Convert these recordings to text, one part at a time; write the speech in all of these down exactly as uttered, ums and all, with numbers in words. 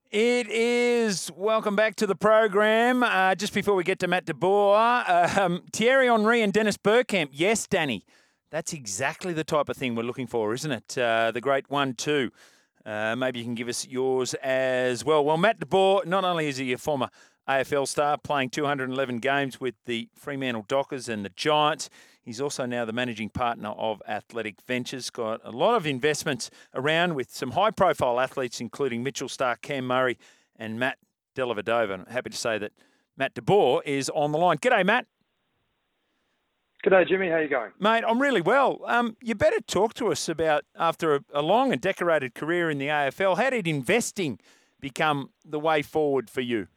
It is. Welcome back to the program. Uh, just before we get to Matt de Boer, uh, um, Thierry Henry and Dennis Bergkamp. Yes, Danny, that's exactly the type of thing we're looking for, isn't it? Uh, the great one, two. Uh, maybe you can give us yours as well. Well, Matt de Boer, not only is he a former A F L star, playing two hundred eleven games with the Fremantle Dockers and the Giants, he's also now the managing partner of Athletic Ventures. Got a lot of investments around with some high-profile athletes, including Mitchell Starc, Cam Murray, and Matt Dellavedova. I'm happy to say that Matt de Boer is on the line. G'day, Matt. G'day, Jimmy. How you going? Mate, I'm really well. Um, you better talk to us about, after a, a long and decorated career in the A F L, how did investing become the way forward for you?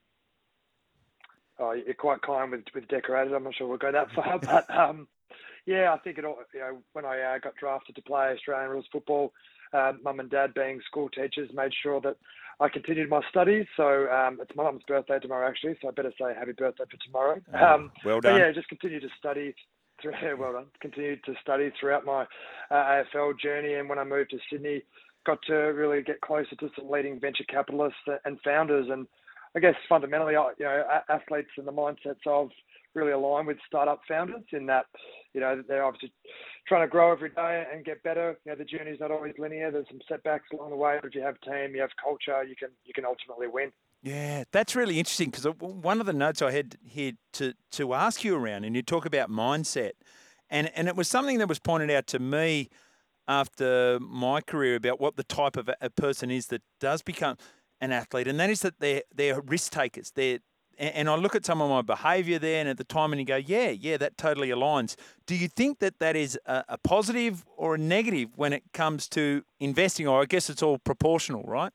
Oh, you're quite kind with, with decorated. I'm not sure we'll go that far, but um, yeah, I think it all. You know, when I uh, got drafted to play Australian rules football, uh, mum and dad, being school teachers, made sure that I continued my studies. So um, it's my mum's birthday tomorrow, actually. So I better say happy birthday for tomorrow. Oh, um, well done. Yeah, just continue to study. Through, well done. Continued to study throughout my uh, A F L journey, and when I moved to Sydney, got to really get closer to some leading venture capitalists and founders. And I guess fundamentally, you know, athletes and the mindsets of really align with startup founders in that, you know, they're obviously trying to grow every day and get better. You know, the journey's not always linear. There's some setbacks along the way, but if you have team, you have culture, you can you can ultimately win. Yeah, that's really interesting because one of the notes I had here to, to ask you around, and you talk about mindset, and, and it was something that was pointed out to me after my career about what the type of a person is that does become an athlete, and that is that they're, they're risk takers. They're, and I look at some of my behaviour there, and at the time, and you go, yeah, yeah, that totally aligns. Do you think that that is a, a positive or a negative when it comes to investing, or I guess it's all proportional, right?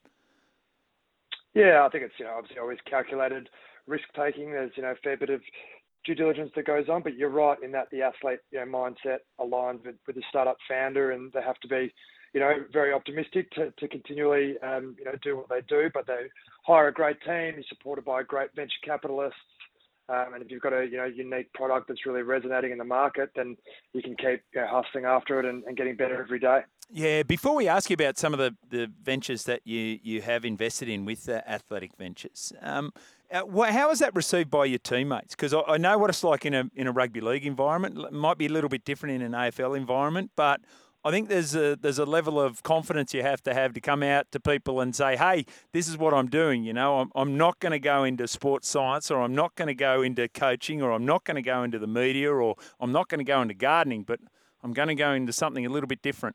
Yeah, I think it's, you know, obviously always calculated risk taking. There's, you know, a fair bit of due diligence that goes on, but you're right in that the athlete, you know, mindset aligns with, with the startup founder, and they have to be, you know, very optimistic to, to continually, um, you know, do what they do, but they hire a great team, you're supported by great venture capitalists. Um, and if you've got a, you know, unique product that's really resonating in the market, then you can keep, you know, hustling after it and, and getting better every day. Yeah, before we ask you about some of the, the ventures that you, you have invested in with uh, Athletic Ventures, um, uh, wh- how is that received by your teammates? Because I, I know what it's like in a in a rugby league environment. It might be a little bit different in an A F L environment, but I think there's a there's a level of confidence you have to have to come out to people and say, hey, this is what I'm doing. You know, I'm, I'm not going to go into sports science, or I'm not going to go into coaching, or I'm not going to go into the media, or I'm not going to go into gardening, but I'm going to go into something a little bit different.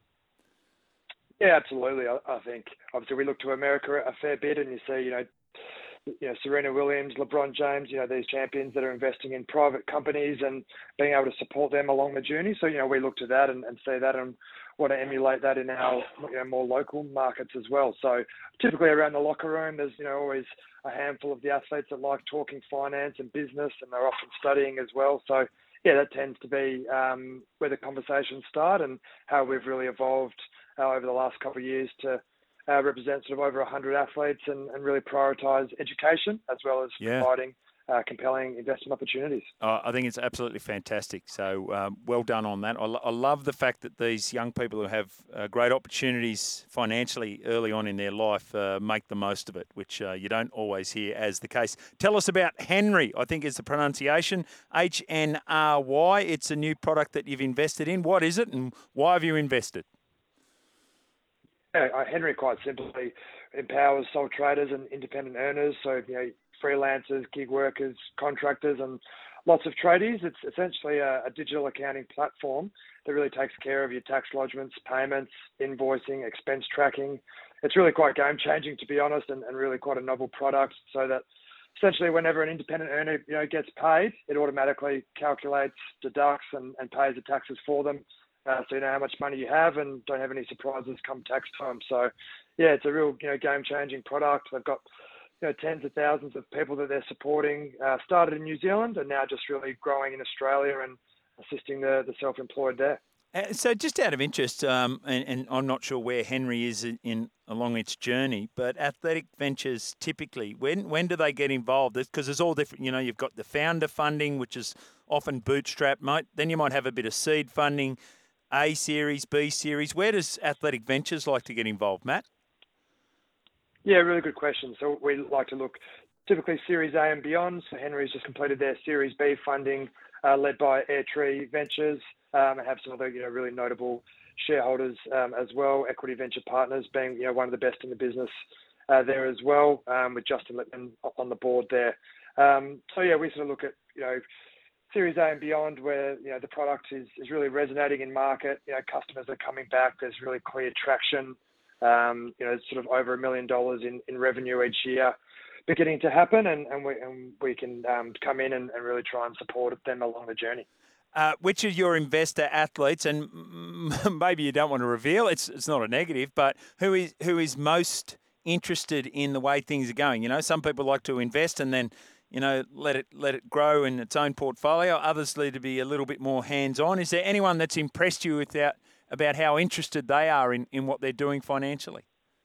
Yeah, absolutely. I, I think obviously we look to America a fair bit, and you see, you know, you know, Serena Williams, LeBron James, you know, these champions that are investing in private companies and being able to support them along the journey. So, you know, we look to that and, and see that and want to emulate that in our, you know, more local markets as well. So typically around the locker room, there's, you know, always a handful of the athletes that like talking finance and business, and they're often studying as well. So, yeah, that tends to be um, where the conversations start, and how we've really evolved uh, over the last couple of years to uh, represent sort of over one hundred athletes and, and really prioritise education as well as yeah. providing uh, compelling investment opportunities. Uh, I think it's absolutely fantastic. So um, well done on that. I, lo- I love the fact that these young people who have uh, great opportunities financially early on in their life uh, make the most of it, which uh, you don't always hear as the case. Tell us about Henry, I think is the pronunciation, H N R Y. It's a new product that you've invested in. What is it, and why have you invested? Yeah, Henry quite simply empowers sole traders and independent earners, so, you know, freelancers, gig workers, contractors, and lots of tradies. It's essentially a, a digital accounting platform that really takes care of your tax lodgements, payments, invoicing, expense tracking. It's really quite game-changing, to be honest, and, and really quite a novel product, so that essentially whenever an independent earner, you know, gets paid, it automatically calculates, deducts, and, and pays the taxes for them. Uh, so you know how much money you have and don't have any surprises come tax time. So, yeah, it's a real, you know, game-changing product. They've got, you know, tens of thousands of people that they're supporting. Uh, started in New Zealand and now just really growing in Australia and assisting the, the self-employed there. Uh, so, just out of interest, um, and, and I'm not sure where Henry is in, in along its journey, but Athletic Ventures typically, when when do they get involved? Because there's all different. You know, you've got the founder funding, which is often bootstrap. Might then you might have a bit of seed funding. A series, B series. Where does Athletic Ventures like to get involved, Matt? Yeah, really good question. So we like to look typically Series A and beyond. So Henry's just completed their Series B funding, uh, led by Airtree Ventures, um, and have some other, you know, really notable shareholders um, as well. Equity Venture Partners being, you know, one of the best in the business uh, there as well, um, with Justin Lippman on the board there. Um, so yeah, we sort of look at, you know, Series A and beyond, where, you know, the product is, is really resonating in market. You know, customers are coming back. There's really clear traction. Um, you know, it's sort of over a million dollars in, in revenue each year beginning to happen, and, and we and we can um, come in and, and really try and support them along the journey. Uh, which of your investor athletes, and maybe you don't want to reveal, it's it's not a negative, but who is who is most interested in the way things are going? You know, some people like to invest and then, you know, let it let it grow in its own portfolio. Others need to be a little bit more hands-on. Is there anyone that's impressed you with that, about how interested they are in, in what they're doing financially?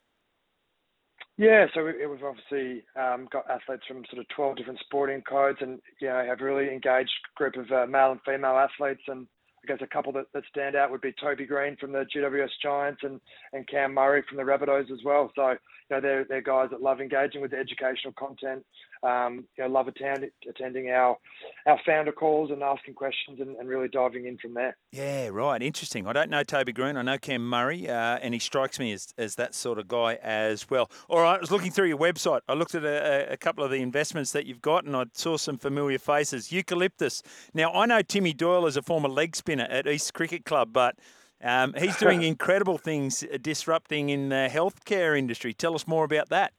Yeah, so we, we've obviously um, got athletes from sort of twelve different sporting codes, and, you know, have a really engaged group of uh, male and female athletes. And I guess a couple that, that stand out would be Toby Green from the G W S Giants and, and Cam Murray from the Rabbitohs as well. So, you know, they're, they're guys that love engaging with the educational content, um, you know, love attend, attending our our founder calls and asking questions and, and really diving in from there. Yeah, right. Interesting. I don't know Toby Green. I know Cam Murray, uh, and he strikes me as, as that sort of guy as well. All right, I was looking through your website. I looked at a, a couple of the investments that you've got, and I saw some familiar faces. Eucalyptus. Now, I know Timmy Doyle is a former leg spinner at East Cricket Club, but um, he's doing incredible things, uh, disrupting in the healthcare industry. Tell us more about that.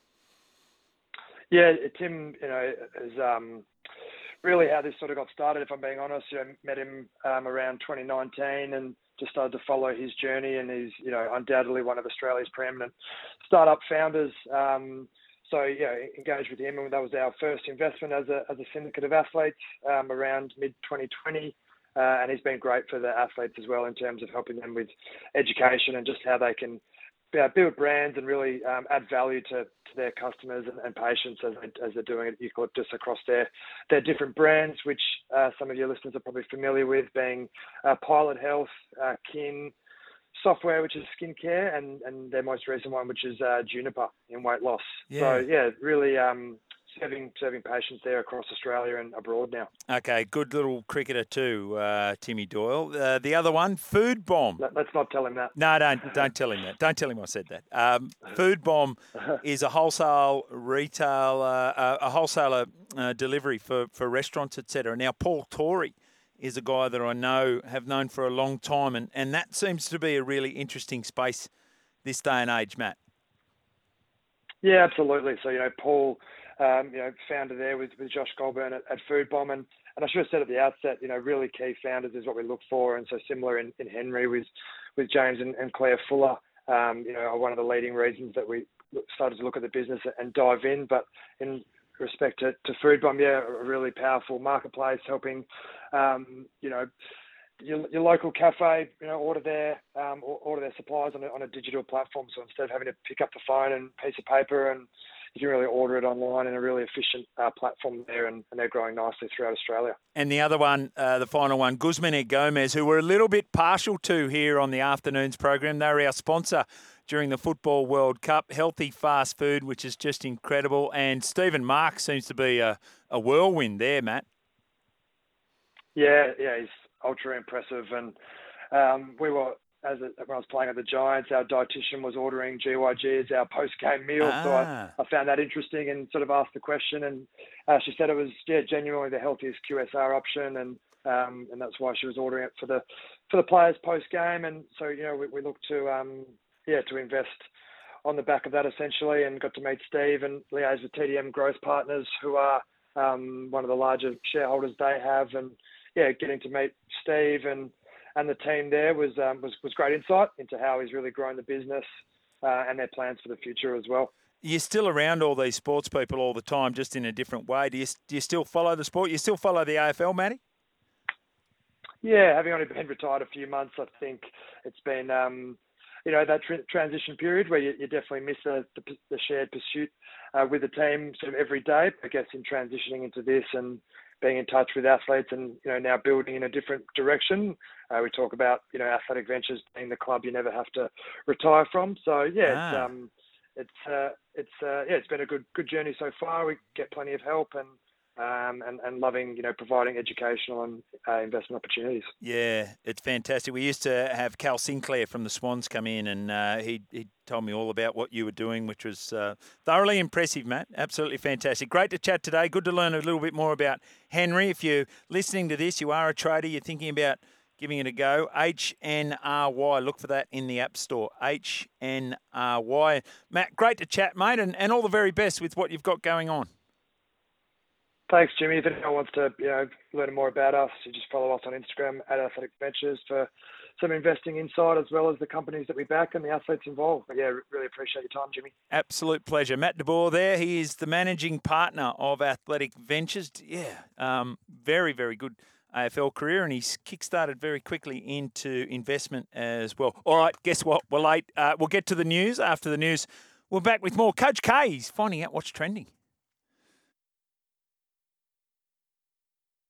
Yeah, Tim, you know, is um, really how this sort of got started, if I'm being honest. You know, met him um, around twenty nineteen and just started to follow his journey, and he's, you know, undoubtedly one of Australia's preeminent startup founders. Um, so, yeah, engaged with him, and that was our first investment as a as a syndicate of athletes um, around mid twenty twenty. Uh, and he's been great for the athletes as well in terms of helping them with education and just how they can build brands and really um, add value to, to their customers and, and patients as, they, as they're doing at Eucalyptus across their, their different brands, which uh, some of your listeners are probably familiar with, being uh, Pilot Health, uh, Kin Software, which is skincare, and, and their most recent one, which is uh, Juniper in weight loss. Yeah. So, yeah, really um, serving serving patients there across Australia and abroad now. Okay, good little cricketer too, uh, Timmy Doyle. Uh, the other one, Food Bomb. Let's not tell him that. No, don't don't tell him that. Don't tell him I said that. Um, Food Bomb is a wholesale retail, uh, a wholesaler uh, delivery for, for restaurants, et cetera. Now, Paul Torrey is a guy that I know, have known for a long time, and, and that seems to be a really interesting space this day and age, Matt. Yeah, absolutely. So, you know, Paul, um, you know, founder there with, with Josh Goldburn at, at Food Bomb, and, and I should have said at the outset, you know, really key founders is what we look for, and so similar in, in Henry with with James and, and Claire Fuller, um, you know, are one of the leading reasons that we started to look at the business and dive in. But in respect to, to Food Bomb, yeah, a really powerful marketplace helping, um, you know, your, your local cafe, you know, order their um, order their supplies on a, on a digital platform. So instead of having to pick up the phone and piece of paper, and you can really order it online in a really efficient uh, platform there, and, and they're growing nicely throughout Australia. And the other one, uh, the final one, Guzman y Gomez, who we're a little bit partial to here on the afternoon's program. They're our sponsor during the Football World Cup. Healthy fast food, which is just incredible. And Stephen Marks seems to be a, a whirlwind there, Matt. Yeah, yeah, he's ultra impressive. And um, we were, as a, when I was playing at the Giants, our dietitian was ordering G Y G as our post-game meal. Ah. So I, I found that interesting and sort of asked the question. And uh, she said it was, yeah, genuinely the healthiest Q S R option. And um, and that's why she was ordering it for the for the players post-game. And so, you know, we, we look to, um, yeah, to invest on the back of that essentially, and got to meet Steve and liaise with T D M Growth Partners, who are um, one of the larger shareholders they have. And yeah, getting to meet Steve and and the team there was um, was was great insight into how he's really grown the business uh, and their plans for the future as well. You're still around all these sports people all the time, just in a different way. Do you do you still follow the sport? You still follow the A F L, Matty? Yeah, having only been retired a few months, I think it's been um, you know that tr- transition period where you, you definitely miss the, the, the shared pursuit uh, with the team sort of every day. I guess in transitioning into this and being in touch with athletes, and you know now building in a different direction. Uh, we talk about you know Athletic Ventures being the club you never have to retire from. So yeah, ah. it's, um, it's uh, it's uh, yeah, it's been a good good journey so far. We get plenty of help and. Um, and, and loving, you know, providing educational and uh, investment opportunities. Yeah, it's fantastic. We used to have Cal Sinclair from the Swans come in, and uh, he he told me all about what you were doing, which was uh, thoroughly impressive, Matt. Absolutely fantastic. Great to chat today. Good to learn a little bit more about Henry. If you're listening to this, you are a trader, you're thinking about giving it a go, H N R Y. Look for that in the App Store, H N R Y. Matt, great to chat, mate, and, and all the very best with what you've got going on. Thanks, Jimmy. If anyone wants to, you know, learn more about us, you just follow us on Instagram at Athletic Ventures for some investing insight as well as the companies that we back and the athletes involved. But yeah, really appreciate your time, Jimmy. Absolute pleasure. Matt DeBoer there. He is the managing partner of Athletic Ventures. Yeah, um, very, very good A F L career, and he's kick-started very quickly into investment as well. All right, guess what? We're late. Uh, we'll get to the news. After the news, we're back with more. Coach K, he's finding out what's trending.